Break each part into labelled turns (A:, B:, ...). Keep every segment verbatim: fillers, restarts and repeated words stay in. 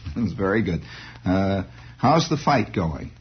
A: That's very good. Uh, how's the fight going?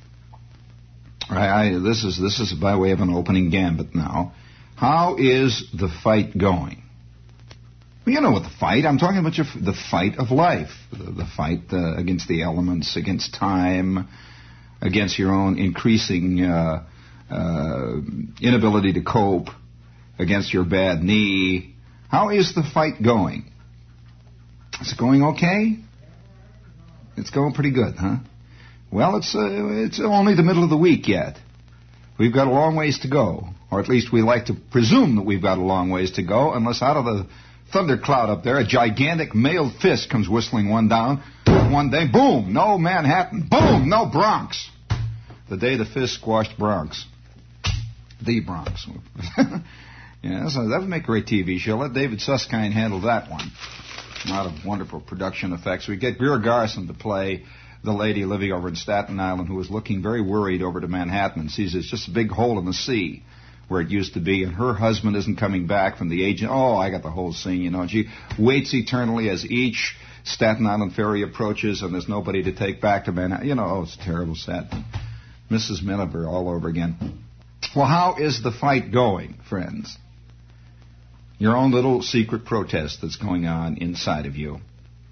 A: I, I, this is this is by way of an opening gambit now. How is the fight going? Well, you know what the fight, I'm talking about your, the fight of life, the, the fight uh, against the elements, against time, against your own increasing uh, uh, inability to cope, against your bad knee. How is the fight going? Is it going okay? It's going pretty good, huh? Well, it's uh, it's only the middle of the week yet. We've got a long ways to go, or at least we like to presume that we've got a long ways to go, unless out of the thundercloud up there, a gigantic mailed fist comes whistling one down. One day, boom, no Manhattan. Boom, no Bronx. The day the fist squashed Bronx. The Bronx. Yeah, so that would make a great T V show. Let David Susskind handle that one. A lot of wonderful production effects. We get Greer Garson to play the lady living over in Staten Island who is looking very worried over to Manhattan and sees it's just a big hole in the sea where it used to be, and her husband isn't coming back from the agent. Oh, I got the whole scene, you know. And she waits eternally as each Staten Island ferry approaches, and there's nobody to take back to Manhattan. You know, oh, it's terrible, sad. Missus Miniver all over again. Well, how is the fight going, friends? Your own little secret protest that's going on inside of you.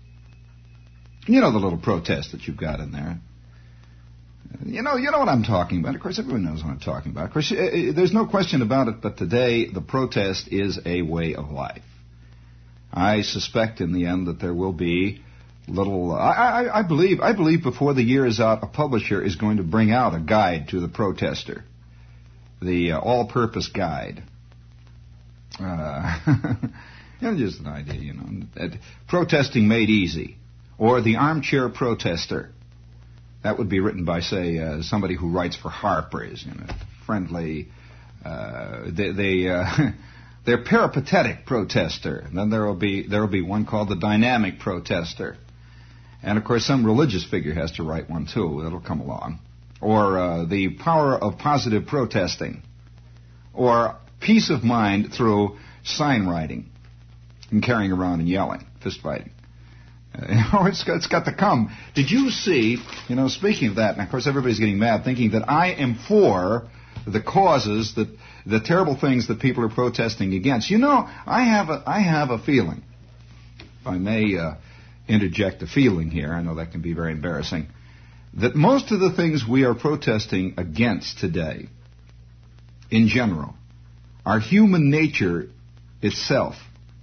A: You know the little protest that you've got in there. You know, you know what I'm talking about. Of course, everyone knows what I'm talking about. Of course, there's no question about it, but today the protest is a way of life. I suspect in the end that there will be little... I, I, I believe I believe before the year is out, a publisher is going to bring out a guide to the protester. The uh, all-purpose guide. Uh, you know, just an idea, you know. That protesting made easy. Or the armchair protester. That would be written by, say, uh, somebody who writes for Harper's, you know, friendly. Uh, they, they uh, they're peripatetic protester. And then there will be there will be one called the dynamic protester, and of course some religious figure has to write one too. That'll come along, or uh, the power of positive protesting, or peace of mind through sign writing and carrying around and yelling, fist fighting. Uh, you know, it's got, it's got to come. Did you see, you know, speaking of that, and of course everybody's getting mad thinking that I am for the causes, that the terrible things that people are protesting against. You know, I have a, I have a feeling, if I may uh, interject a feeling here, I know that can be very embarrassing, that most of the things we are protesting against today, in general, are human nature itself.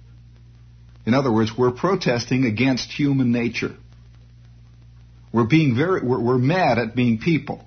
A: In other words, we're protesting against human nature. We're being very, we're, we're mad at being people.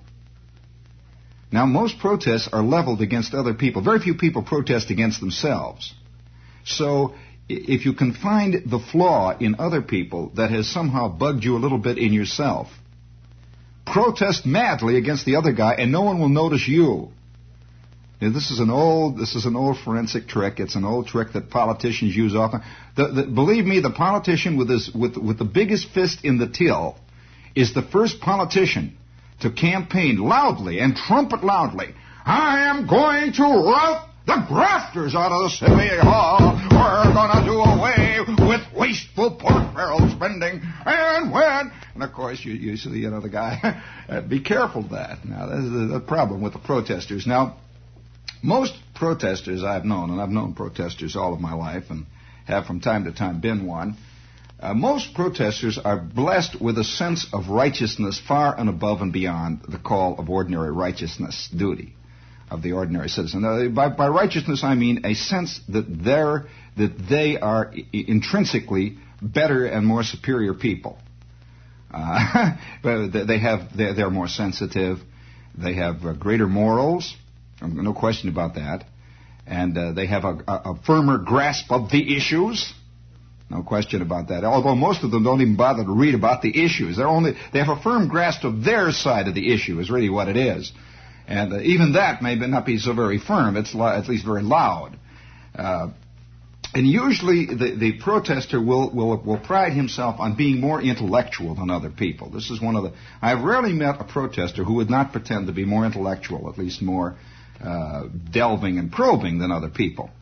A: Now, most protests are leveled against other people. Very few people protest against themselves. So, if you can find the flaw in other people that has somehow bugged you a little bit in yourself, protest madly against the other guy, and no one will notice you. Now, this is an old, this is an old forensic trick. It's an old trick that politicians use often. The, the, believe me, the politician with his, with with the biggest fist in the till is the first politician to campaign loudly and trumpet loudly. I am going to rout the grafters out of the city hall. We're going to do away with wasteful pork barrel spending. And when... And, of course, you, you see, you know, the guy... uh, be careful of that. Now, this is the, the problem with the protesters. Now, most protesters I've known, and I've known protesters all of my life and have from time to time been one, uh, most protesters are blessed with a sense of righteousness far and above and beyond the call of ordinary righteousness, duty of the ordinary citizen. Now, by, by righteousness, I mean a sense that they're, that they are I- intrinsically better and more superior people. Uh, they have, they're, they're more sensitive. They have uh, greater morals. No question about that. And uh, they have a, a, a firmer grasp of the issues. No question about that. Although most of them don't even bother to read about the issues. They're only, they have a firm grasp of their side of the issue is really what it is. And uh, even that may not be so very firm. It's li- at least very loud. Uh, and usually the, the protester will, will, will pride himself on being more intellectual than other people. This is one of the... I've rarely met a protester who would not pretend to be more intellectual, at least more uh, delving and probing than other people.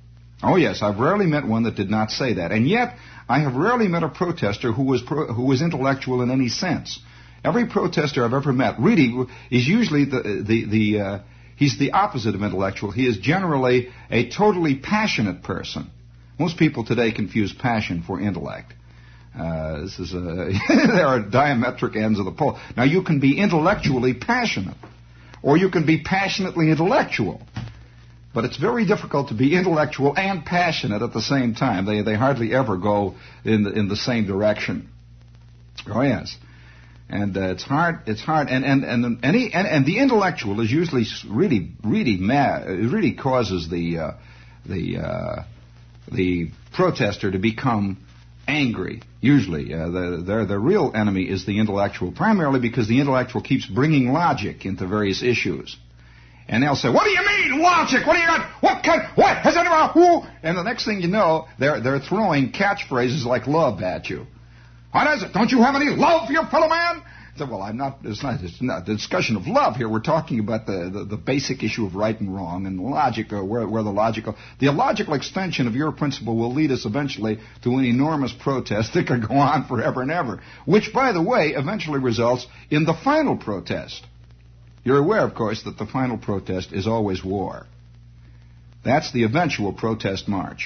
A: Oh, yes, I've rarely met one that did not say that. And yet, I have rarely met a protester who was pro- who was intellectual in any sense. Every protester I've ever met really is usually the the the uh, he's the opposite of intellectual. He is generally a totally passionate person. Most people today confuse passion for intellect. Uh, this is a there are diametric ends of the pole. Now, you can be intellectually passionate, or you can be passionately intellectual. But it's very difficult to be intellectual and passionate at the same time. They they hardly ever go in the, in the same direction. Oh yes, and uh, it's hard. It's hard, and and and any and, and the intellectual is usually really really mad. It really causes the uh, the uh, the protester to become angry. Usually, uh, the their the real enemy is the intellectual, primarily because the intellectual keeps bringing logic into various issues. And they'll say, "What do you mean, logic? What do you got? What kind? What has anyone who?" And the next thing you know, they're they're throwing catchphrases like "love" at you. What is it? Don't you have any love for your fellow man? I said, "Well, I'm not. It's not. It's not a discussion of love here. We're talking about the, the, the basic issue of right and wrong and logic, or where where the logical the illogical extension of your principle will lead us eventually to an enormous protest that could go on forever and ever. Which, by the way, eventually results in the final protest." You're aware, of course, that the final protest is always war. That's the eventual protest march.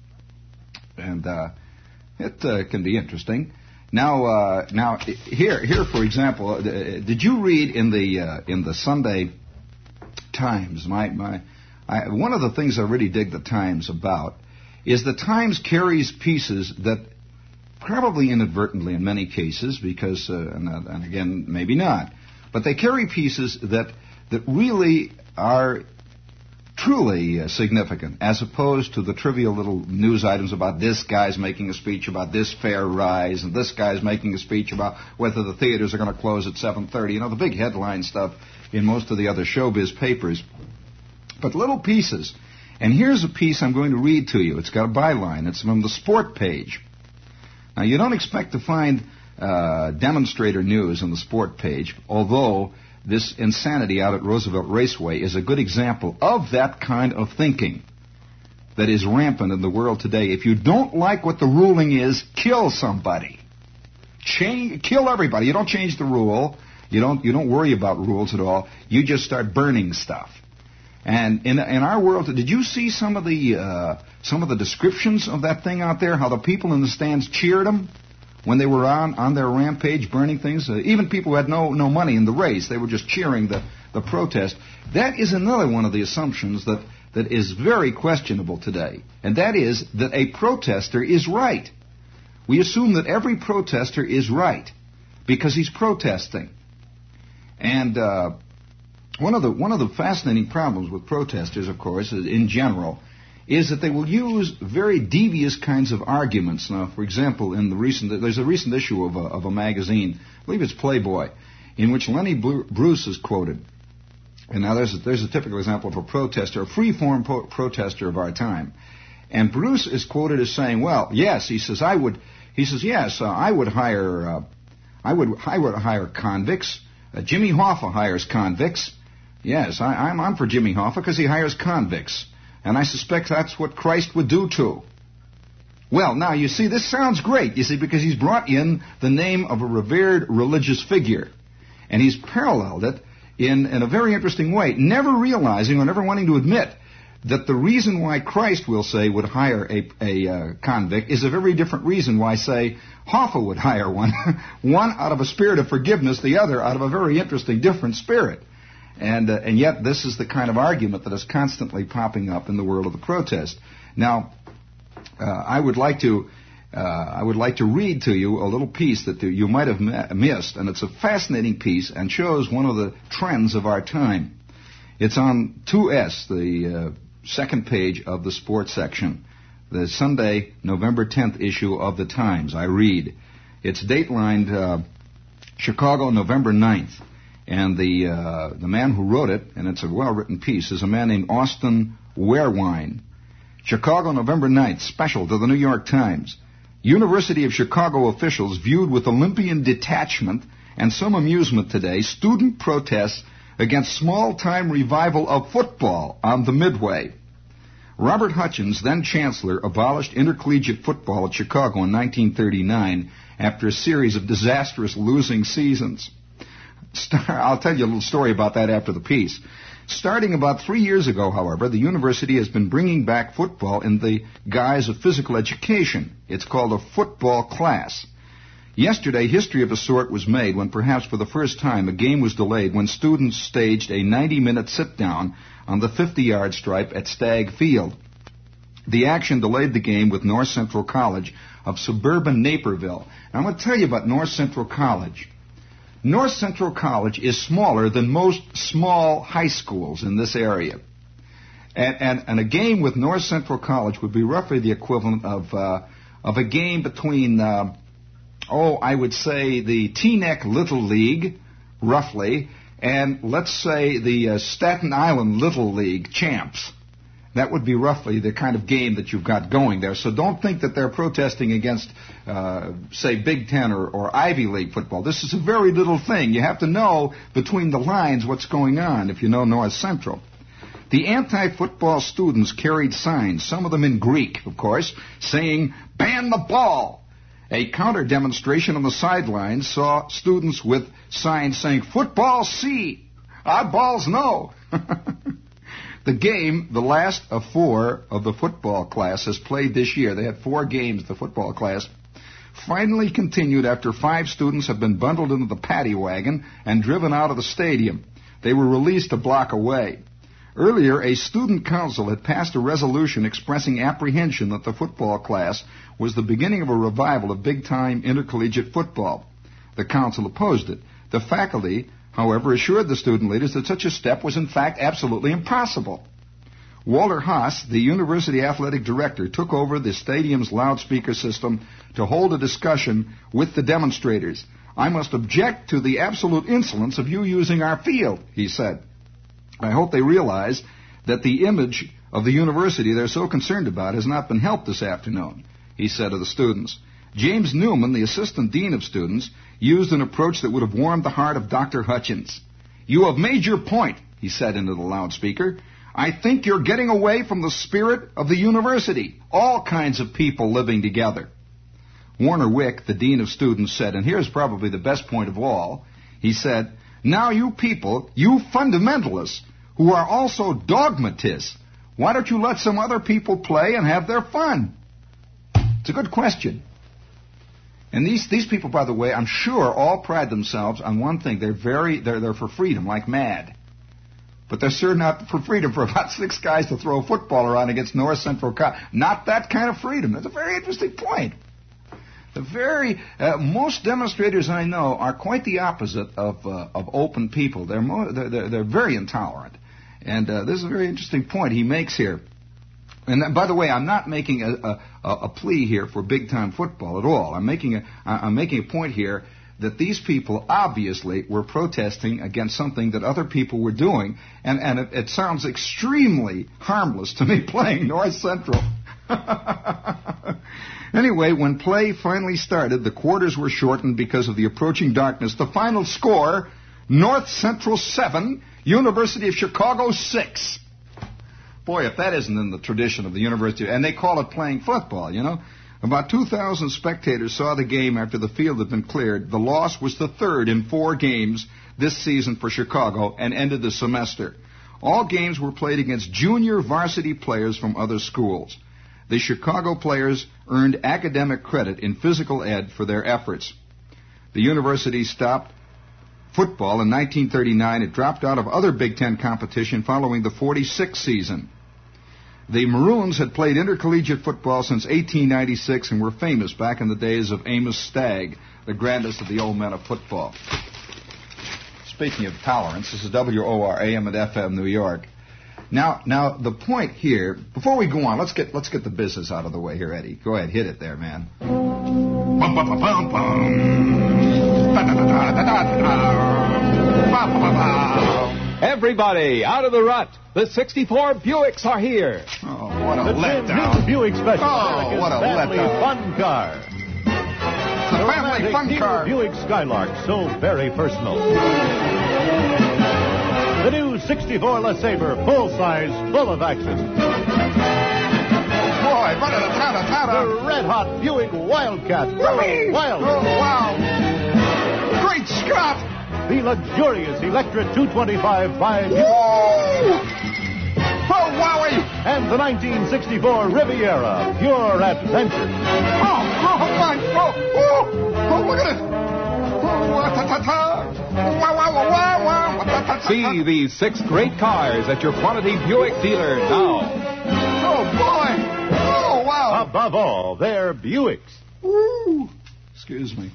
A: And uh, it uh, can be interesting. Now, uh, now here, here, for example, uh, did you read in the uh, in the Sunday Times? My, my, I, one of the things I really dig the Times about is the Times carries pieces that, probably inadvertently in many cases, because, uh, and, and again, maybe not. But they carry pieces that that really are truly uh, significant, as opposed to the trivial little news items about this guy's making a speech about this fare rise, and this guy's making a speech about whether the theaters are going to close at seven thirty. You know, the big headline stuff in most of the other showbiz papers. But little pieces. And here's a piece I'm going to read to you. It's got a byline. It's from the sport page. Now, you don't expect to find Uh, demonstrator news on the sport page, although this insanity out at Roosevelt Raceway is a good example of that kind of thinking that is rampant in the world today. If you don't like what the ruling is, kill somebody. Change, kill everybody. You don't change the rule. You don't, you don't worry about rules at all. You just start burning stuff. And in in our world, did you see some of the uh, some of the descriptions of that thing out there? How the people in the stands cheered them when they were on, on their rampage burning things. Uh, even people who had no no money in the race, they were just cheering the, the protest. That is another one of the assumptions that, that is very questionable today. And that is that a protester is right. We assume that every protester is right because he's protesting. And uh, one of the one of the fascinating problems with protesters, of course, in general, is that they will use very devious kinds of arguments. Now, for example, in the recent, there's a recent issue of a, of a magazine, I believe it's Playboy, in which Lenny Bruce is quoted. And now there's a, there's a typical example of a protester, a free-form po- protester of our time. And Bruce is quoted as saying, well, yes, he says, I would, he says, yes, uh, I would hire, uh, I would, I would hire convicts. Uh, Jimmy Hoffa hires convicts. Yes, I, I'm on for Jimmy Hoffa because he hires convicts. And I suspect that's what Christ would do too. Well, now, you see, this sounds great, you see, because he's brought in the name of a revered religious figure. And he's paralleled it in, in a very interesting way, never realizing or never wanting to admit that the reason why Christ, we'll say, would hire a, a uh, convict is a very different reason why, say, Hoffa would hire one. One out of a spirit of forgiveness, the other out of a very interesting, different spirit. And uh, and yet this is the kind of argument that is constantly popping up in the world of the protest. Now, uh, I would like to uh, I would like to read to you a little piece that you might have missed, and it's a fascinating piece and shows one of the trends of our time. It's on two S, the uh, second page of the sports section, the Sunday, November tenth issue of the Times. I read. It's datelined uh, Chicago, November ninth. And the uh, the man who wrote it, and it's a well-written piece, is a man named Austin Wehrwein. Chicago, November ninth, special to the New York Times. University of Chicago officials viewed with Olympian detachment and some amusement today student protests against small-time revival of football on the Midway. Robert Hutchins, then chancellor, abolished intercollegiate football at Chicago in nineteen thirty-nine after a series of disastrous losing seasons. Star- I'll tell you a little story about that after the piece. Starting about three years ago, however, the university has been bringing back football in the guise of physical education. It's called a football class. Yesterday, history of a sort was made when perhaps for the first time a game was delayed when students staged a ninety-minute sit-down on the fifty-yard stripe at Stagg Field. The action delayed the game with North Central College of suburban Naperville. Now, I'm going to tell you about North Central College. North Central College is smaller than most small high schools in this area. And, and, and a game with North Central College would be roughly the equivalent of, uh, of a game between, uh, oh, I would say the Teaneck Little League, roughly, and let's say the uh, Staten Island Little League champs. That would be roughly the kind of game that you've got going there. So don't think that they're protesting against, uh, say, Big Ten or, or Ivy League football. This is a very little thing. You have to know between the lines what's going on if you know North Central. The anti-football students carried signs, some of them in Greek, of course, saying, "Ban the ball." A counter-demonstration on the sidelines saw students with signs saying, "Football see, oddballs no." The game, the last of four of the football class, has played this year. They had four games, the football class. Finally continued after five students have been bundled into the paddy wagon and driven out of the stadium. They were released a block away. Earlier, a student council had passed a resolution expressing apprehension that the football class was the beginning of a revival of big-time intercollegiate football. The council opposed it. The faculty, however, assured the student leaders that such a step was in fact absolutely impossible. Walter Haas, the university athletic director, took over the stadium's loudspeaker system to hold a discussion with the demonstrators. "I must object to the absolute insolence of you using our field," he said. "I hope they realize that the image of the university they're so concerned about has not been helped this afternoon," he said to the students. James Newman, the assistant dean of students, used an approach that would have warmed the heart of Doctor Hutchins. "You have made your point," he said into the loudspeaker. "I think you're getting away from the spirit of the university, all kinds of people living together." Warner Wick, the dean of students, said, and here's probably the best point of all, he said, "Now you people, you fundamentalists, who are also dogmatists, why don't you let some other people play and have their fun?" It's a good question. And these, these people, by the way, I'm sure all pride themselves on one thing. They're very, they're, they're for freedom, like mad. But they're sure not for freedom for about six guys to throw a football around against North Central College. Not that kind of freedom. That's a very interesting point. The very, uh, most demonstrators I know are quite the opposite of, uh, of open people. They're, mo- they're, they're, they're very intolerant. And uh, this is a very interesting point he makes here. And that, by the way, I'm not making a, a, a plea here for big-time football at all. I'm making a, I'm making a point here that these people obviously were protesting against something that other people were doing, and, and it, it sounds extremely harmless to me playing North Central. Anyway, when play finally started, the quarters were shortened because of the approaching darkness. The final score, North Central seven, University of Chicago six. Boy, if that isn't in the tradition of the university, and they call it playing football, you know. About two thousand spectators saw the game after the field had been cleared. The loss was the third in four games this season for Chicago and ended the semester. All games were played against junior varsity players from other schools. The Chicago players earned academic credit in physical ed for their efforts. The university stopped football in nineteen thirty-nine. It dropped out of other Big Ten competition following the forty-six season. The Maroons had played intercollegiate football since eighteen ninety-six and were famous back in the days of Amos Stagg, the grandest of the old men of football. Speaking of tolerance, this is W O R A M and F M New York. Now, now the point here, before we go on, let's get let's get the business out of the way here, Eddie. Go ahead, hit it there, man. Bum, bum, bum, bum, bum. Da, da, da, da, da, da, da. Bum, bum, bum.
B: Everybody, out of the rut. The sixty-four Buicks are here.
A: Oh, what a
C: the
A: letdown.
C: New Buick Special.
A: Oh, what a
C: family
A: letdown.
C: fun car.
A: The family fun
C: new
A: car.
C: Buick Skylark, so very personal. The new sixty-four LeSabre, full size, full of action.
A: boy.
C: The red-hot Buick Wildcat.
A: Whoopee!
C: Wild.
A: Oh, wow. Great Scott.
C: The luxurious Electra two twenty-five five.
A: Woo! Oh, wowie.
C: And the nineteen sixty-four Riviera. Pure adventure.
A: Oh, oh, my. Oh, oh, oh, look at it. Oh, wa-ta-ta-ta. Wow, wow, wow, wow, wow. Wa-ta-ta-ta.
B: See these six great cars at your quantity Buick dealer now.
A: Oh, boy. Oh, wow.
C: Above all, they're Buicks.
A: Woo. Excuse me.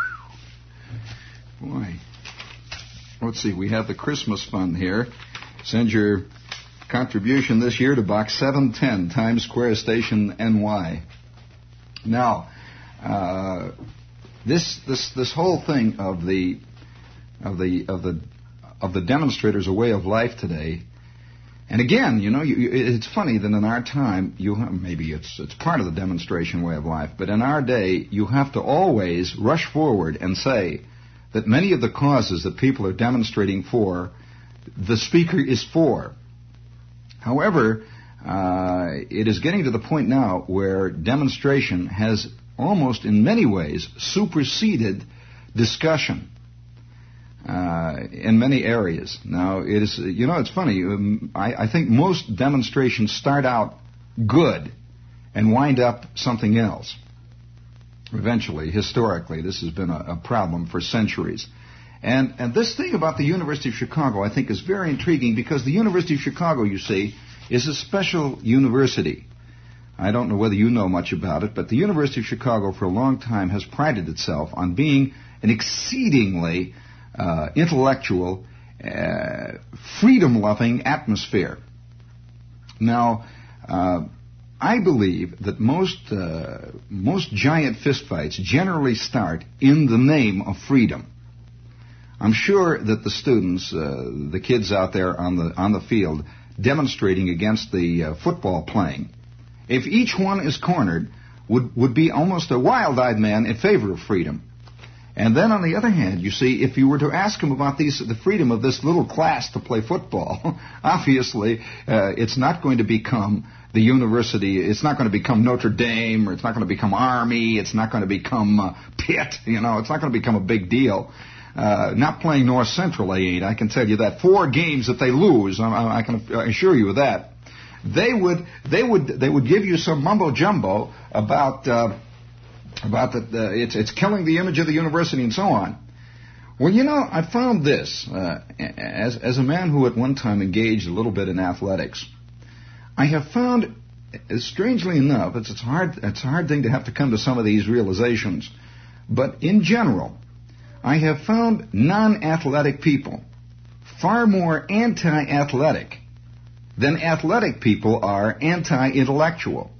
A: Boy. Let's see. We have the Christmas fund here. Send your contribution this year to Box seven ten, Times Square Station, N Y. Now, uh, this this this whole thing of the of the of the of the demonstrators a way of life today. And again, you know, you, you, it's funny that in our time, you have, maybe it's it's part of the demonstration way of life, but in our day, you have to always rush forward and say that many of the causes that people are demonstrating for, the speaker is for. However, uh, it is getting to the point now where demonstration has almost in many ways superseded discussion uh, in many areas. Now, it is, you know, it's funny. Um, I, I think most demonstrations start out good and wind up something else. Eventually, historically, this has been a, a problem for centuries. And, and this thing about the University of Chicago, I think, is very intriguing because the University of Chicago, you see, is a special university. I don't know whether you know much about it, but the University of Chicago for a long time has prided itself on being an exceedingly uh, intellectual, uh, freedom-loving atmosphere. Now, uh, I believe that most uh, most giant fistfights generally start in the name of freedom. I'm sure that the students, uh, the kids out there on the on the field demonstrating against the uh, football playing, if each one is cornered, would would be almost a wild-eyed man in favor of freedom. And then on the other hand, you see, if you were to ask him about these, the freedom of this little class to play football, obviously uh, it's not going to become the university, it's not going to become Notre Dame, or it's not going to become Army, it's not going to become uh, Pitt, you know, it's not going to become a big deal. Uh, not playing North Central, they ain't. I can tell you that. Four games that they lose, I, I can assure you of that. They would, they would, they would give you some mumbo jumbo about uh, about that uh, it's it's killing the image of the university and so on. Well, you know, I found this uh, as as a man who at one time engaged a little bit in athletics. I have found, strangely enough, it's it's hard it's a hard thing to have to come to some of these realizations, but in general, I have found non-athletic people far more anti-athletic than athletic people are anti-intellectual.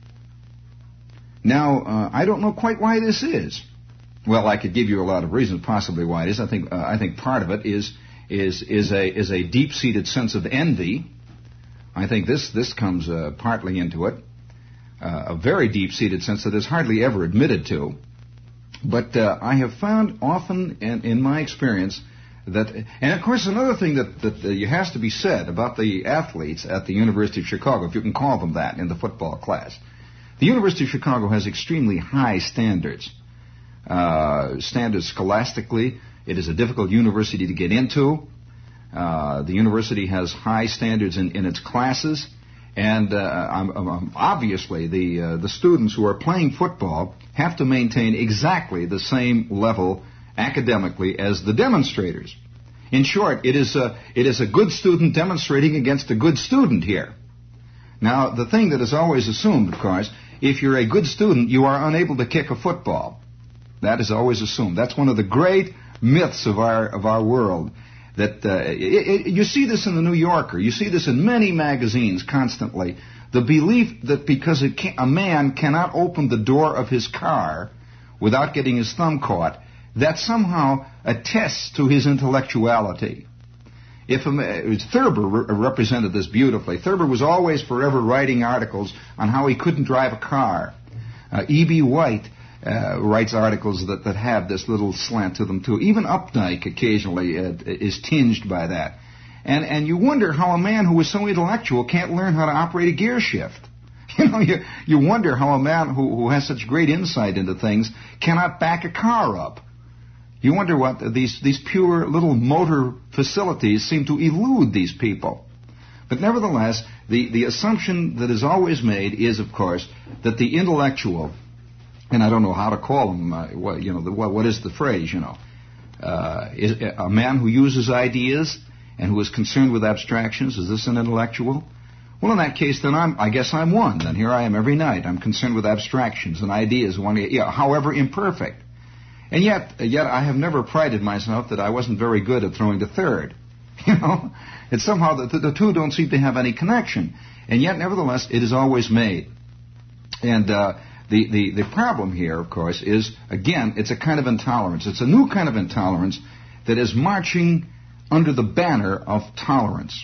A: Now, uh, I don't know quite why this is. Well, I could give you a lot of reasons possibly why it is. I think uh, I think part of it is is is a is a deep-seated sense of envy. I think this this comes uh, partly into it, uh, a very deep-seated sense that is hardly ever admitted to. But uh, I have found often, in, in my experience, that, and of course another thing that, that uh, has to be said about the athletes at the University of Chicago, if you can call them that in the football class, the University of Chicago has extremely high standards. Uh, standards scholastically, it is a difficult university to get into. Uh, the university has high standards in, in its classes. And uh, um, um, obviously, the uh, the students who are playing football have to maintain exactly the same level academically as the demonstrators. In short, it is a it is a good student demonstrating against a good student here. Now, the thing that is always assumed, of course, if you're a good student, you are unable to kick a football. That is always assumed. That's one of the great myths of our of our world. That uh, it, it, you see this in the New Yorker, you see this in many magazines constantly. The belief that because it can, a man cannot open the door of his car without getting his thumb caught, that somehow attests to his intellectuality. If a, Thurber re- represented this beautifully. Thurber was always forever writing articles on how he couldn't drive a car. Uh, E B. White Uh, writes articles that, that have this little slant to them, too. Even Updike occasionally uh, is tinged by that. And and you wonder how a man who is so intellectual can't learn how to operate a gear shift. You know, you, you wonder how a man who, who has such great insight into things cannot back a car up. You wonder what these, these pure little motor facilities seem to elude these people. But nevertheless, the, the assumption that is always made is, of course, that the intellectual, and I don't know how to call him, uh, what, you know, the, what, what is the phrase, you know, uh, is a man who uses ideas and who is concerned with abstractions, is this an intellectual? Well, in that case, then I'm, I guess I'm one. Then here I am every night. I'm concerned with abstractions and ideas, one, yeah, however imperfect. And yet, yet I have never prided myself that I wasn't very good at throwing to third. You know, it's somehow that the, the two don't seem to have any connection. And yet, nevertheless, it is always made. And uh, the, the, the problem here, of course, is, again, it's a kind of intolerance. It's a new kind of intolerance that is marching under the banner of tolerance.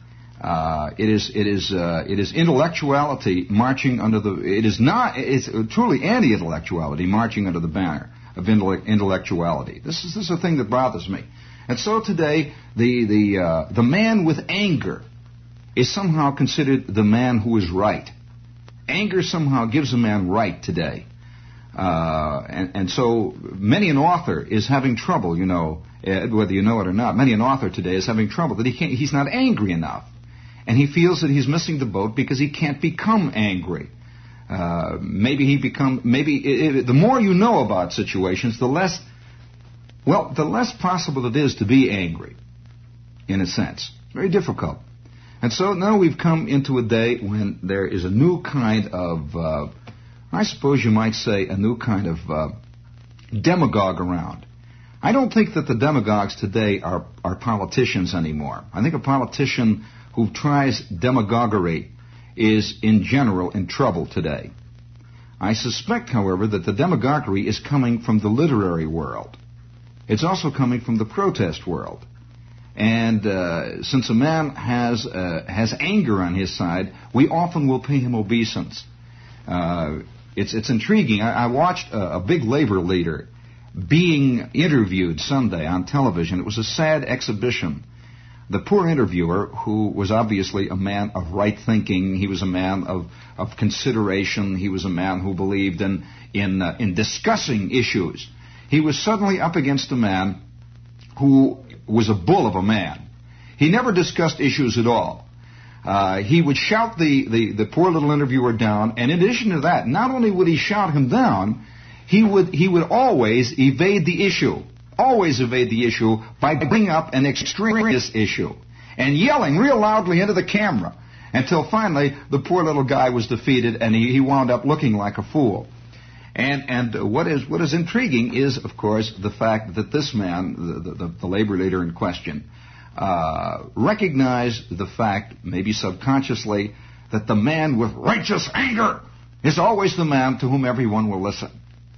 A: Uh, it is it is uh, it is intellectuality marching under the. It is not. It's truly anti-intellectuality marching under the banner of intellectuality. This is this is a thing that bothers me. And so today, the the uh, the man with anger is somehow considered the man who is right. Anger somehow gives a man right today, uh, and and so many an author is having trouble. You know, whether you know it or not, many an author today is having trouble that he can't. He's not angry enough, and he feels that he's missing the boat because he can't become angry. Uh, maybe he become maybe it, it, the more you know about situations, the less well, the less possible it is to be angry. In a sense, very difficult. And so now we've come into a day when there is a new kind of, uh, I suppose you might say, a new kind of uh, demagogue around. I don't think that the demagogues today are are politicians anymore. I think a politician who tries demagoguery is, in general, in trouble today. I suspect, however, that the demagoguery is coming from the literary world. It's also coming from the protest world. And uh, since a man has uh, has anger on his side, we often will pay him obeisance. Uh, it's it's intriguing. I, I watched a, a big labor leader being interviewed Sunday on television. It was a sad exhibition. The poor interviewer, who was obviously a man of right thinking, he was a man of, of consideration, he was a man who believed in in uh, in discussing issues. He was suddenly up against a man who was a bull of a man. He never discussed issues at all. Uh, he would shout the, the, the poor little interviewer down, and in addition to that, not only would he shout him down, he would he would always evade the issue. Always evade the issue by bringing up an extraneous issue and yelling real loudly into the camera until finally the poor little guy was defeated and he, he wound up looking like a fool. And and what is what is intriguing is, of course, the fact that this man, the, the, the labor leader in question, uh, recognized the fact, maybe subconsciously, that the man with righteous anger is always the man to whom everyone will listen.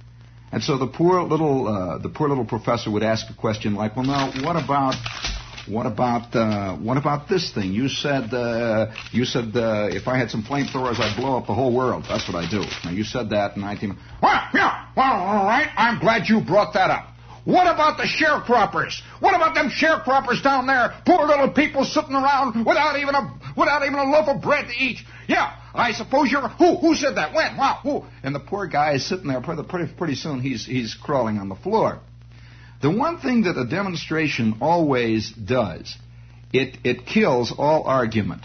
A: And so the poor little uh, the poor little professor would ask a question like, "Well, now, what about what about uh, what about this thing? You said uh, you said uh, if I had some flamethrowers, I'd blow up the whole world. That's what I do. Now you said that in nineteen. Well, yeah, well, all right. I'm glad you brought that up. What about the sharecroppers? What about them sharecroppers down there? Poor little people sitting around without even a without even a loaf of bread to eat. Yeah, I suppose you're who? Who said that? When? Wow, who? And the poor guy is sitting there. Pretty pretty, pretty soon he's he's crawling on the floor. The one thing that a demonstration always does, it it kills all argument.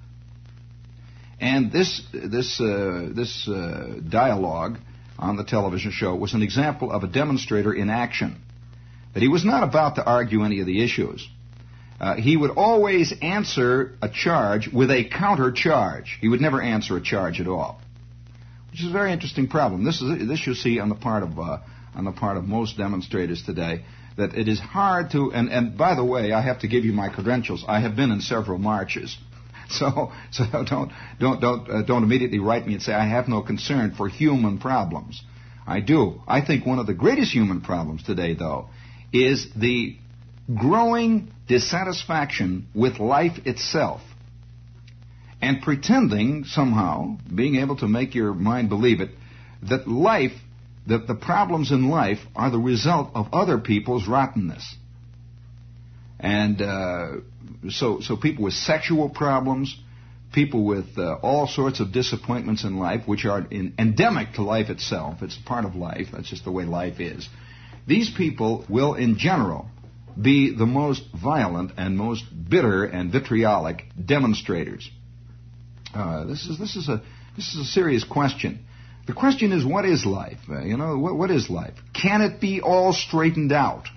A: And this this uh, this uh, dialogue on the television show was an example of a demonstrator in action. That he was not about to argue any of the issues. Uh, he would always answer a charge with a counter charge. He would never answer a charge at all, which is a very interesting problem. This is this you see on the part of uh, on the part of most demonstrators today. That it is hard to. And, and by the way, I have to give you my credentials. I have been in several marches, so so don't don't don't uh, don't immediately write me and say I have no concern for human problems. I do. I think one of the greatest human problems today, though, is the growing dissatisfaction with life itself and pretending somehow, being able to make your mind believe it, that life, that the problems in life are the result of other people's rottenness. And uh, so, so people with sexual problems, people with uh, all sorts of disappointments in life, which are in, endemic to life itself. It's a part of life. That's just the way life is. These people will, in general, be the most violent and most bitter and vitriolic demonstrators. Uh, this is this is a this is a serious question. The question is, what is life? Uh, you know, what, what is life? Can it be all straightened out?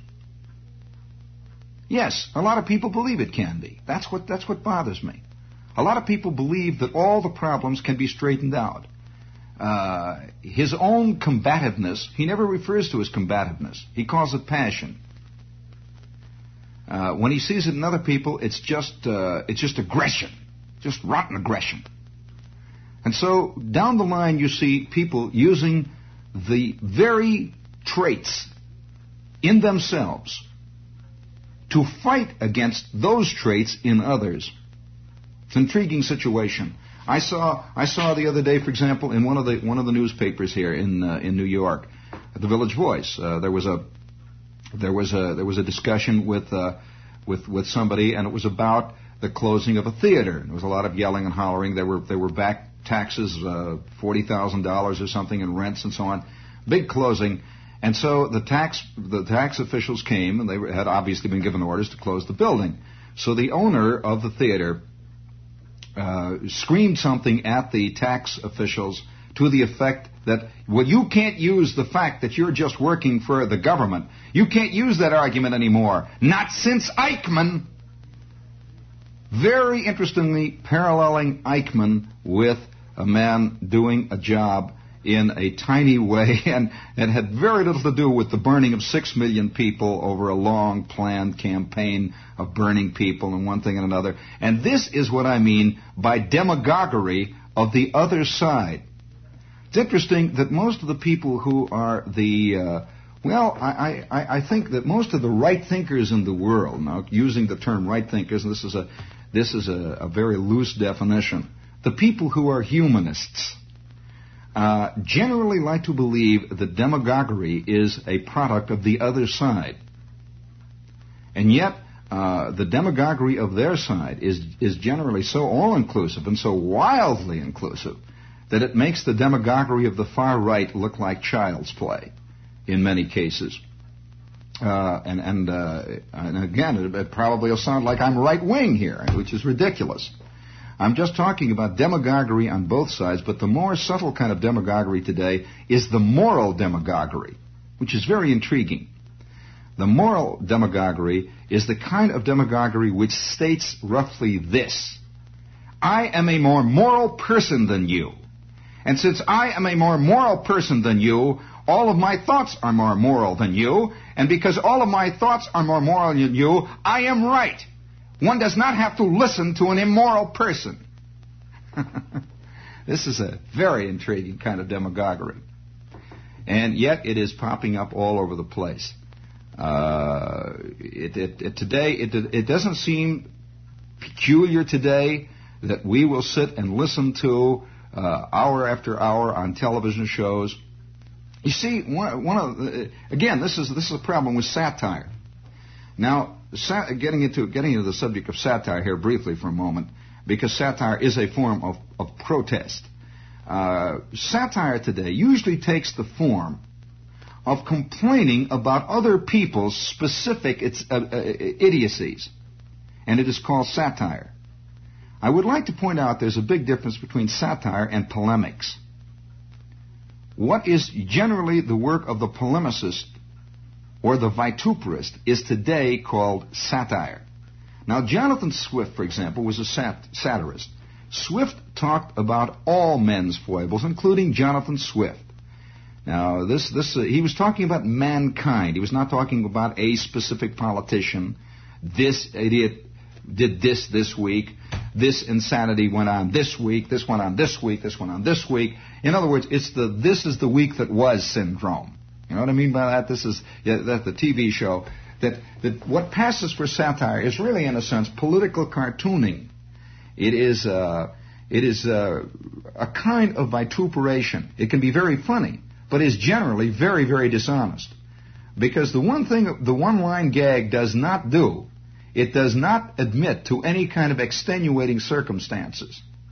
A: Yes, a lot of people believe it can be. That's what that's what bothers me. A lot of people believe that all the problems can be straightened out. Uh, his own combativeness, he never refers to as combativeness. He calls it passion. Uh, when he sees it in other people, it's just uh, it's just aggression, just rotten aggression. And so down the line, you see people using the very traits in themselves to fight against those traits in others. It's an intriguing situation. I saw I saw the other day, for example, in one of the one of the newspapers here in uh, in New York, at the Village Voice, uh, there was a there was a there was a discussion with uh, with with somebody, and it was about the closing of a theater. There was a lot of yelling and hollering. There were there were back taxes, uh, forty thousand dollars or something in rents and so on. Big closing. And so the tax the tax officials came, and they had obviously been given orders to close the building. So the owner of the theater uh, screamed something at the tax officials to the effect that, well, you can't use the fact that you're just working for the government. You can't use that argument anymore. Not since Eichmann. Very interestingly paralleling Eichmann with a man doing a job in a tiny way, and it had very little to do with the burning of six million people over a long planned campaign of burning people and one thing and another. And this is what I mean by demagoguery of the other side. It's interesting that most of the people who are the, uh, well, I, I, I think that most of the right thinkers in the world, now using the term right thinkers, and this is a, this is a, a very loose definition, the people who are humanists, Uh, generally like to believe that demagoguery is a product of the other side. And yet, uh, the demagoguery of their side is, is generally so all-inclusive and so wildly inclusive that it makes the demagoguery of the far right look like child's play in many cases. Uh, and, and, uh, and again, it, it probably will sound like I'm right-wing here, which is ridiculous. I'm just talking about demagoguery on both sides, but the more subtle kind of demagoguery today is the moral demagoguery, which is very intriguing. The moral demagoguery is the kind of demagoguery which states roughly this: I am a more moral person than you. And since I am a more moral person than you, all of my thoughts are more moral than you. And because all of my thoughts are more moral than you, I am right. One does not have to listen to an immoral person. This is a very intriguing kind of demagoguery. And yet it is popping up all over the place. Uh, it, it, it, today, it, it doesn't seem peculiar today that we will sit and listen to uh, hour after hour on television shows. You see, one, one of the, again, this is this is a problem with satire. Now, Sat- getting into getting into the subject of satire here briefly for a moment, because satire is a form of, of protest. Uh, satire today usually takes the form of complaining about other people's specific it's, uh, uh, idiocies, and it is called satire. I would like to point out there's a big difference between satire and polemics. What is generally the work of the polemicist or the vituperist is today called satire. Now, Jonathan Swift, for example, was a sat- satirist. Swift talked about all men's foibles, including Jonathan Swift. Now, this, this, uh, he was talking about mankind. He was not talking about a specific politician. This idiot did this this week. This insanity went on this week. This went on this week. This went on this week. In other words, it's the this is the week that was syndrome. You know what I mean by that? This is yeah, that the T V show. That, that what passes for satire is really, in a sense, political cartooning. It is uh, it is uh, a kind of vituperation. It can be very funny, but is generally very, very dishonest. Because the one thing the one-line gag does not do, it does not admit to any kind of extenuating circumstances.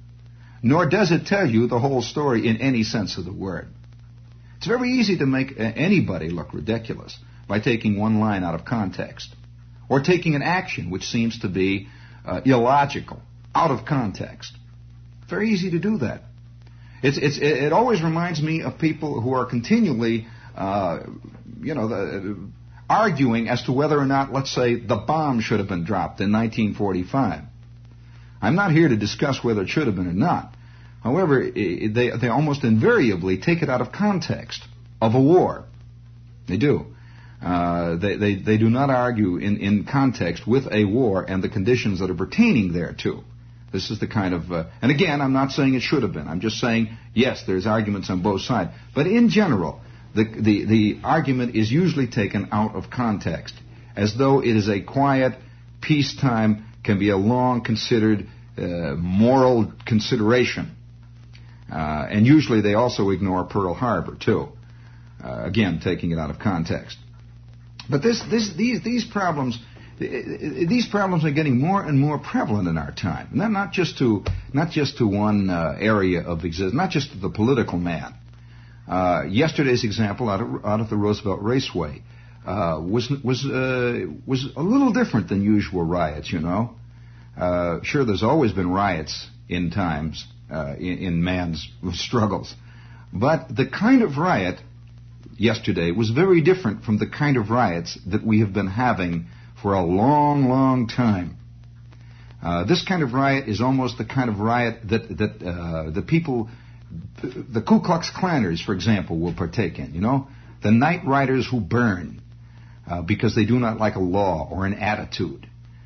A: nor does it tell you the whole story in any sense of the word. It's very easy to make anybody look ridiculous by taking one line out of context, or taking an action which seems to be uh, illogical, out of context. Very easy to do that. It's, it's, it always reminds me of people who are continually, uh, you know, the, arguing as to whether or not, let's say, the bomb should have been dropped in nineteen forty-five. I'm not here to discuss whether it should have been or not. However, they, they almost invariably take it out of context of a war. They do. Uh, they, they, they do not argue in, in context with a war and the conditions that are pertaining thereto. This is the kind of, uh, and again, I'm not saying it should have been. I'm just saying, yes, there's arguments on both sides. But in general, the, the, the argument is usually taken out of context, as though it is a quiet, peacetime, can be a long considered uh, moral consideration. Uh, and usually they also ignore Pearl Harbor, too. Uh, again, taking it out of context. But this, this, these, these problems, these problems are getting more and more prevalent in our time. And not just to, not just to one uh, area of existence, not just to the political man. Uh, yesterday's example out of, out of the Roosevelt Raceway uh, was was uh, was a little different than usual riots. You know, uh, sure, there's always been riots in times uh, in, in man's struggles, but the kind of riot yesterday was very different from the kind of riots that we have been having for a long, long time. Uh, this kind of riot is almost the kind of riot that that uh, the people, the Ku Klux Klanners, for example, will partake in. You know, the night riders who burn uh, because they do not like a law or an attitude.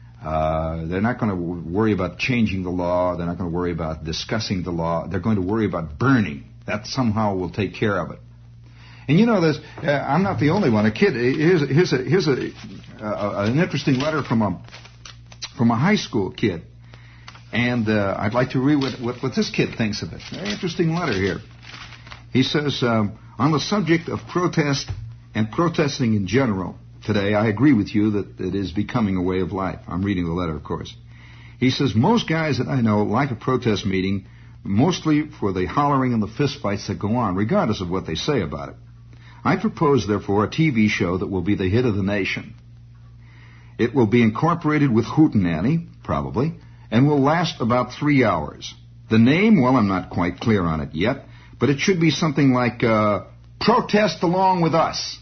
A: Uh, they're not going to worry about changing the law. They're not going to worry about discussing the law. They're going to worry about burning. That somehow will take care of it. And you know, there's, uh, I'm not the only one. A kid, here's, here's, a, here's a, uh, an interesting letter from a from a high school kid. And uh, I'd like to read what, what, what this kid thinks of it. Very interesting letter here. He says, um, on the subject of protest and protesting in general, today I agree with you that it is becoming a way of life. I'm reading the letter, of course. He says, most guys that I know like a protest meeting, mostly for the hollering and the fistfights that go on, regardless of what they say about it. I propose, therefore, a T V show that will be the hit of the nation. It will be incorporated with Hootenanny, probably, and will last about three hours. The name, well, I'm not quite clear on it yet, but it should be something like uh, Protest Along With Us,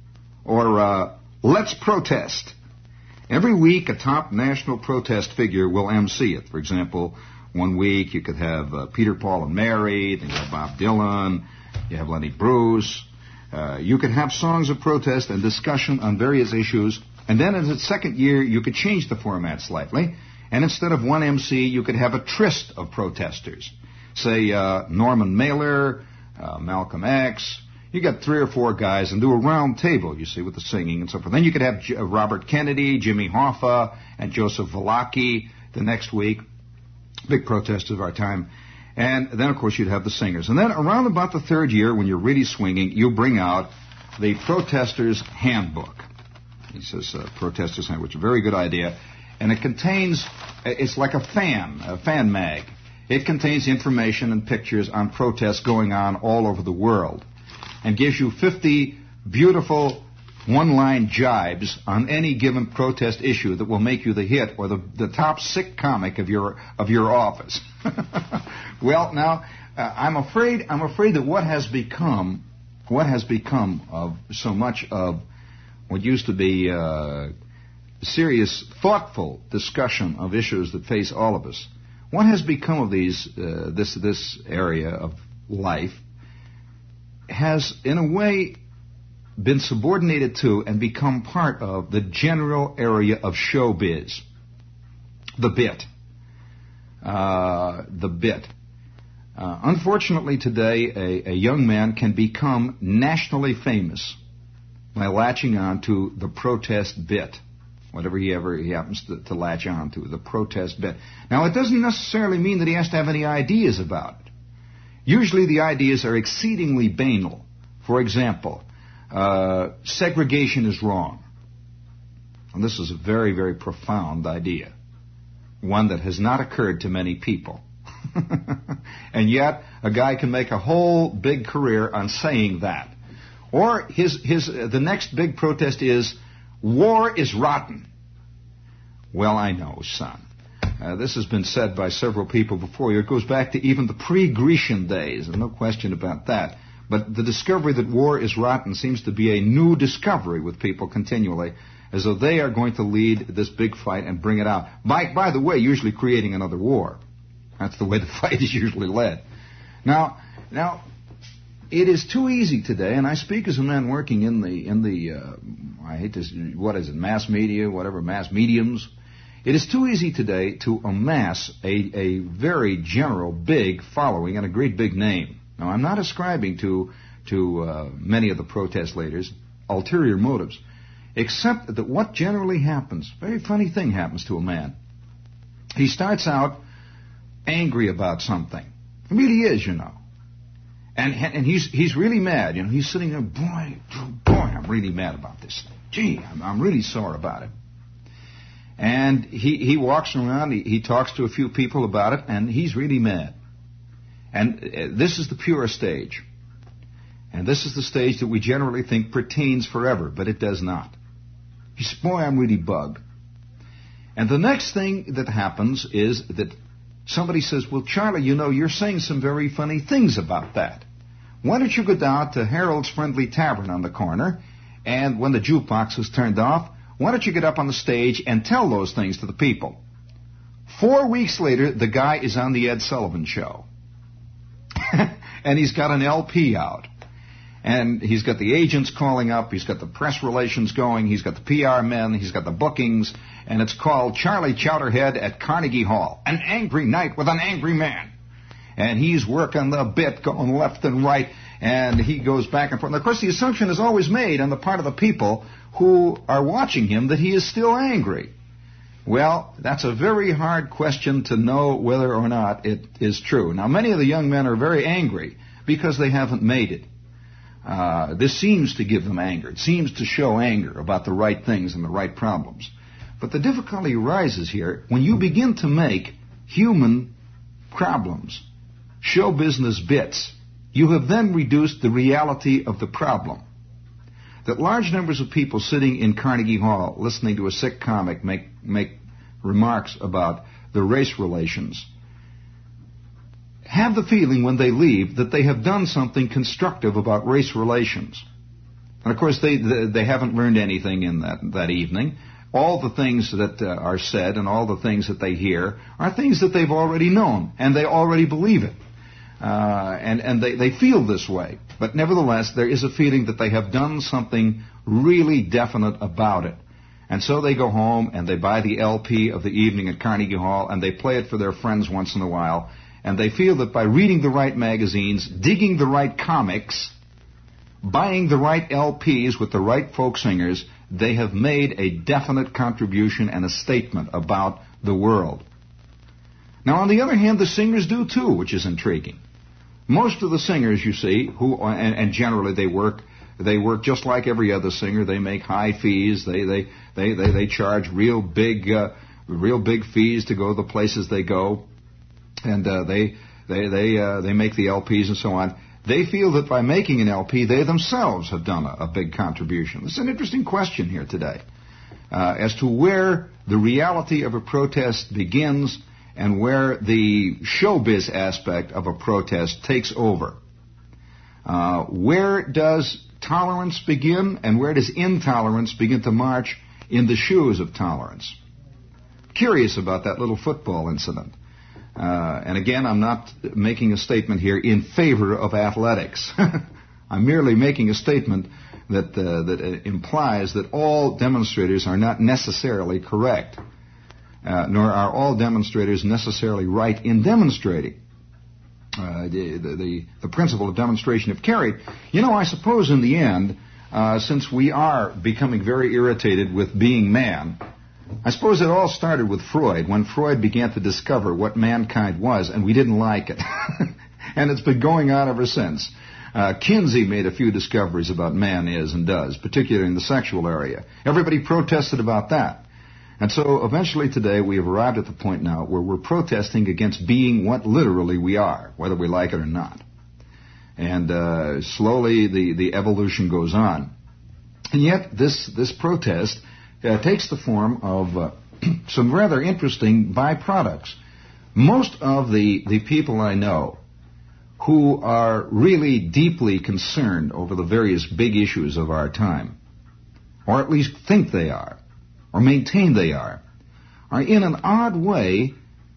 A: or uh, Let's Protest. Every week, a top national protest figure will emcee it. For example, one week you could have uh, Peter, Paul, and Mary, then you have Bob Dylan, you have Lenny Bruce. Uh, you could have songs of protest and discussion on various issues, and then in its second year, you could change the format slightly, and instead of one M C, you could have a tryst of protesters. Say, uh, Norman Mailer, uh, Malcolm X. You got three or four guys and do a round table, you see, with the singing and so forth. Then you could have J- Robert Kennedy, Jimmy Hoffa, and Joseph Valaki the next week. Big protesters of our time. And then, of course, you'd have the singers. And then around about the third year, when you're really swinging, you bring out the Protesters' Handbook. He says, uh, Protesters' Handbook, which is a very good idea. And it contains, it's like a fan, a fan mag. It contains information and pictures on protests going on all over the world. And gives you fifty beautiful one-line jibes on any given protest issue that will make you the hit or the, the top sick comic of your of your office. Well, now uh, I'm afraid I'm afraid that what has become what has become of so much of what used to be uh, serious, thoughtful discussion of issues that face all of us. What has become of these uh, this this area of life has, in a way, been subordinated to and become part of the general area of showbiz. The bit. Uh, the bit. Uh, unfortunately, today, a, a young man can become nationally famous by latching on to the protest bit, whatever he ever he happens to, to latch on to, the protest bit. Now, it doesn't necessarily mean that he has to have any ideas about it. Usually the ideas are exceedingly banal. For example, uh, segregation is wrong. And this is a very, very profound idea, one that has not occurred to many people. And yet, a guy can make a whole big career on saying that. Or his his uh, the next big protest is, war is rotten. Well, I know, son. Uh, this has been said by several people before you. It goes back to even the pre-Grecian days, and no question about that. But the discovery that war is rotten seems to be a new discovery with people continually, as though they are going to lead this big fight and bring it out. By, by the way, usually creating another war. That's the way the fight is usually led. Now, now, it is too easy today, and I speak as a man working in the, in the, uh, I hate this, what is it, mass media, whatever, mass mediums. It is too easy today to amass a, a very general, big following and a great big name. Now, I'm not ascribing to, to uh, many of the protest leaders ulterior motives, except that what generally happens, very funny thing happens to a man. He starts out angry about something. He really is, you know. And and he's he's really mad. You know, he's sitting there, boy, boy, I'm really mad about this thing. Gee, I'm, I'm really sore about it. And he, he walks around, he, he talks to a few people about it, and he's really mad. And uh, this is the pure stage. And this is the stage that we generally think pertains forever, but it does not. He says, boy, I'm really bugged. And the next thing that happens is that somebody says, well, Charlie, you know, you're saying some very funny things about that. Why don't you go down to Harold's Friendly Tavern on the corner, and when the jukebox is turned off, why don't you get up on the stage and tell those things to the people? Four weeks later, the guy is on the Ed Sullivan Show. And he's got an L P out. And he's got the agents calling up, he's got the press relations going, he's got the P R men, he's got the bookings, and it's called Charlie Chowderhead at Carnegie Hall. An angry night with an angry man. And he's working the bit, going left and right, and he goes back and forth. And of course, the assumption is always made on the part of the people who are watching him that he is still angry. Well, that's a very hard question to know whether or not it is true. Now, many of the young men are very angry because they haven't made it. Uh, this seems to give them anger. It seems to show anger about the right things and the right problems. But the difficulty arises here when you begin to make human problems show business bits. You have then reduced the reality of the problem. That large numbers of people sitting in Carnegie Hall listening to a sick comic make, make remarks about the race relations have the feeling when they leave that they have done something constructive about race relations. And of course, they they haven't learned anything in that, that evening. All the things that uh, are said and all the things that they hear are things that they've already known, and they already believe it. Uh, and and they, they feel this way. But nevertheless, there is a feeling that they have done something really definite about it. And so they go home and they buy the L P of the evening at Carnegie Hall and they play it for their friends once in a while. And they feel that by reading the right magazines, digging the right comics, buying the right L Ps with the right folk singers, they have made a definite contribution and a statement about the world. Now, on the other hand, the singers do too, which is intriguing. Most of the singers, you see, who and, and generally they work, they work just like every other singer. They make high fees. They they they they, they charge real big, uh, real big fees to go the places they go, and uh, they they they uh, they make the L Ps and so on. They feel that by making an L P, they themselves have done a, a big contribution. It's an interesting question here today uh, as to where the reality of a protest begins and where the showbiz aspect of a protest takes over. Uh, where does tolerance begin, and where does intolerance begin to march in the shoes of tolerance? Curious about that little football incident. Uh, and again, I'm not making a statement here in favor of athletics. I'm merely making a statement that uh, that uh, implies that all demonstrators are not necessarily correct, uh, nor are all demonstrators necessarily right in demonstrating. Uh, the, the, the principle of demonstration, if carried, you know, I suppose in the end, uh, since we are becoming very irritated with being man, I suppose it all started with Freud, when Freud began to discover what mankind was, and we didn't like it. And it's been going on ever since. Uh, Kinsey made a few discoveries about man is and does, particularly in the sexual area. Everybody protested about that. And so eventually today we have arrived at the point now where we're protesting against being what literally we are, whether we like it or not. And uh, slowly the, the evolution goes on. And yet this, this protest uh, takes the form of uh, some rather interesting byproducts. Most of the, the people I know who are really deeply concerned over the various big issues of our time, or at least think they are, or maintain they are, are in an odd way,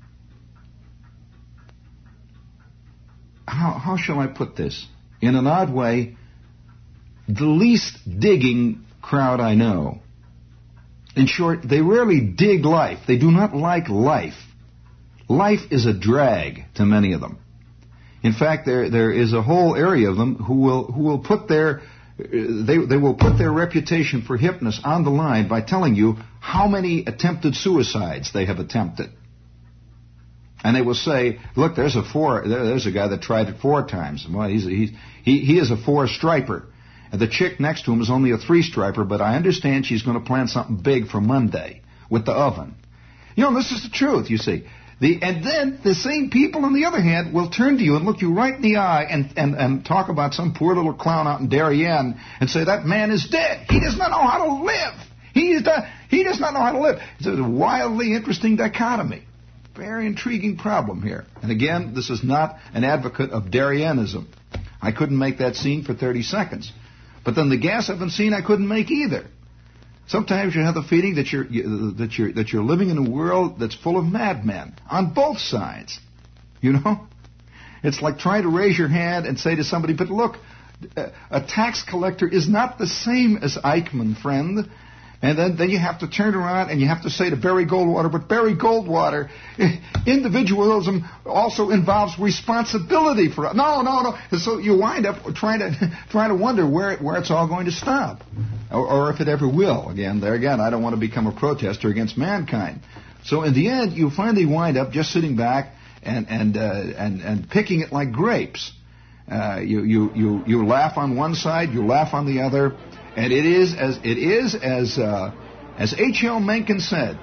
A: how, how shall I put this? In an odd way, the least digging crowd I know. In short, they rarely dig life. They do not like life. Life is a drag to many of them. In fact, there there is a whole area of them who will who will put their they they will put their reputation for hipness on the line by telling you how many attempted suicides they have attempted. And they will say, "Look, there's a four. There's a guy that tried it four times. Well, he's he's he he is a four striper, and the chick next to him is only a three striper. But I understand she's going to plan something big for Monday with the oven. You know, this is the truth. You see." The, and then the same people, on the other hand, will turn to you and look you right in the eye and, and, and talk about some poor little clown out in Darien and say, that man is dead. He does not know how to live. He, is the, he does not know how to live. It's a wildly interesting dichotomy. Very intriguing problem here. And again, this is not an advocate of Darienism. I couldn't make that scene for thirty seconds. But then the gas oven scene I couldn't make either. Sometimes you have the feeling that you're you, that you're that you're living in a world that's full of madmen on both sides. You know, it's like trying to raise your hand and say to somebody, "But look, a tax collector is not the same as Eichmann, friend." And then, then you have to turn around and you have to say to Barry Goldwater, "But Barry Goldwater, individualism also involves responsibility for us." No, no, no. And so you wind up trying to trying to wonder where where it's all going to stop, or, or if it ever will. Again, there again, I don't want to become a protester against mankind. So in the end, you finally wind up just sitting back and and uh, and and picking it like grapes. Uh, you you you you laugh on one side, you laugh on the other. And it is as it is as uh, as H L Mencken said.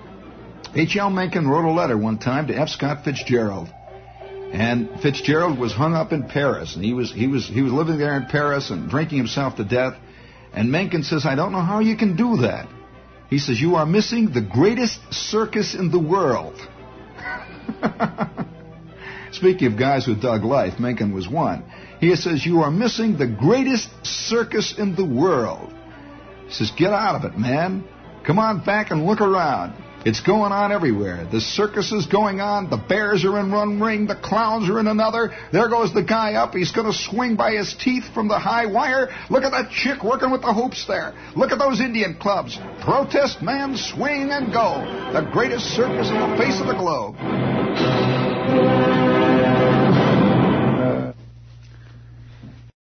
A: H L Mencken wrote a letter one time to F. Scott Fitzgerald, and Fitzgerald was hung up in Paris, and he was he was he was living there in Paris and drinking himself to death. And Mencken says, "I don't know how you can do that." He says, "You are missing the greatest circus in the world." Speaking of guys who dug life, Mencken was one. He says, "You are missing the greatest circus in the world." He says, "Get out of it, man. Come on back and look around. It's going on everywhere. The circus is going on. The bears are in one ring. The clowns are in another. There goes the guy up. He's going to swing by his teeth from the high wire. Look at that chick working with the hoops there. Look at those Indian clubs. Protest, man, swing and go. The greatest circus on the face of the globe."